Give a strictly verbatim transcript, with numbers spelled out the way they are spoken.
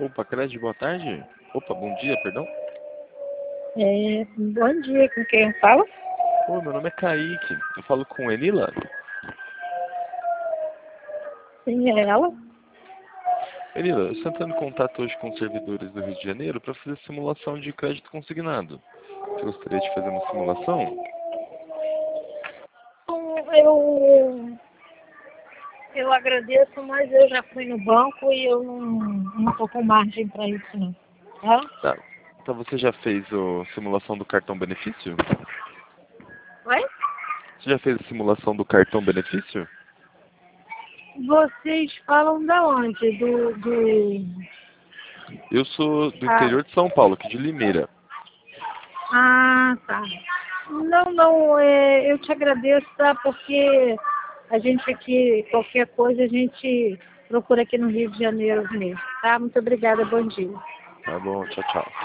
Opa, Cred, boa tarde. Opa, bom dia, perdão. É, bom dia, com quem eu falo? Oi, meu nome é Kaique. Eu falo com Enila. Sim, é ela. Enila, eu estou entrando em contato hoje com os servidores do Rio de Janeiro para fazer simulação de crédito consignado. Você gostaria de fazer uma simulação? Eu, eu agradeço, mas eu já fui no banco e eu não não estou com margem para isso, não. Tá? Tá. Então você já fez a simulação do cartão benefício? Oi? Você já fez a simulação do cartão benefício? Vocês falam da onde? Do, do... Eu sou do Ah, interior de São Paulo, aqui de Limeira. ah, tá. Não, não, é, eu te agradeço, tá? Porque a gente aqui, qualquer coisa, a gente procura aqui no Rio de Janeiro mesmo, tá? Muito obrigada, bom dia. Tá bom, tchau, tchau.